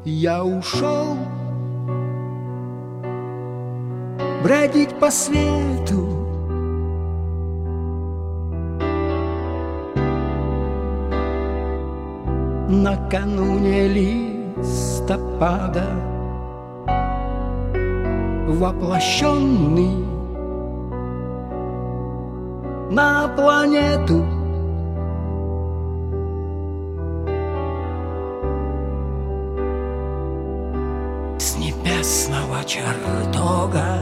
я ушел бродить по свету. Накануне листопада воплощенный на планету. С небесного чертога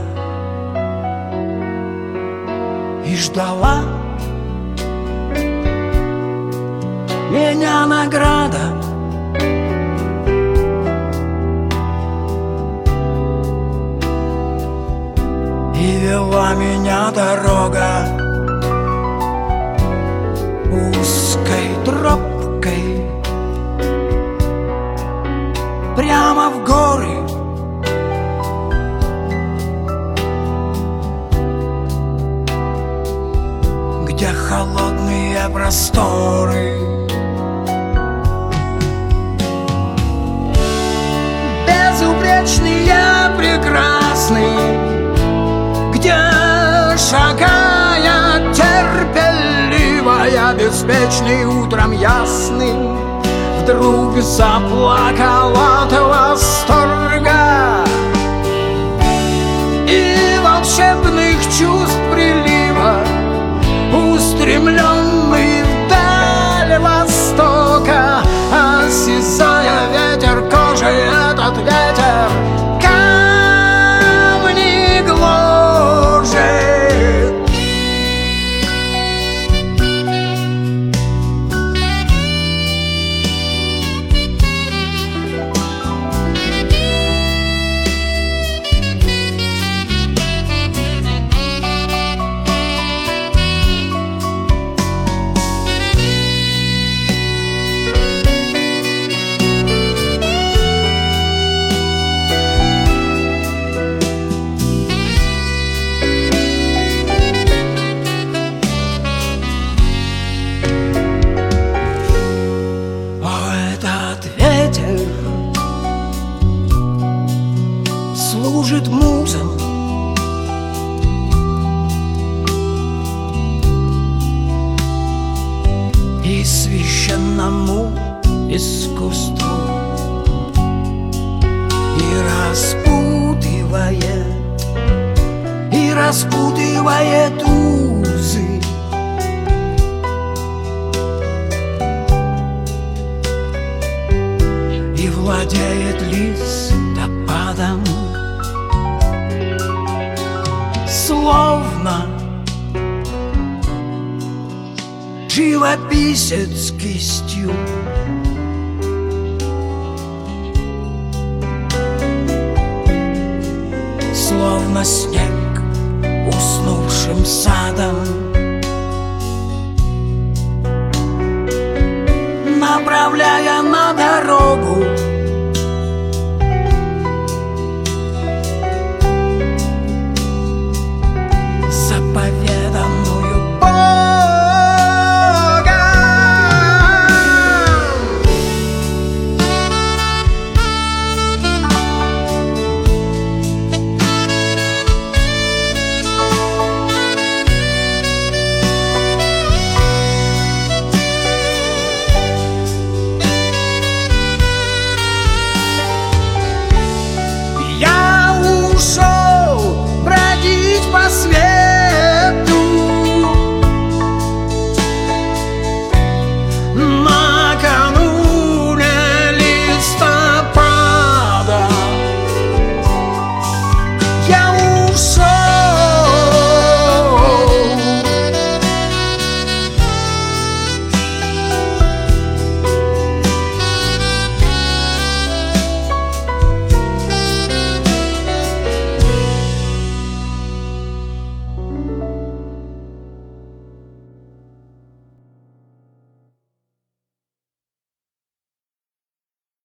и ждала меня награда. И вела меня дорога узкой тропкой прямо в горы. Где холодные просторы, безупречный я прекрасный, где шагая терпеливая, беспечный утром ясным, вдруг заплакал от восторга и волшебных чувств прилива, устремленный вдаль востока, осязая ветер кожей этот ветер, камни гложет. Служит музам и священному искусству, и распутывает узы. И владеет листопадом, словно живописец кистью. Словно снег уснувшим садом, направляя на дорогу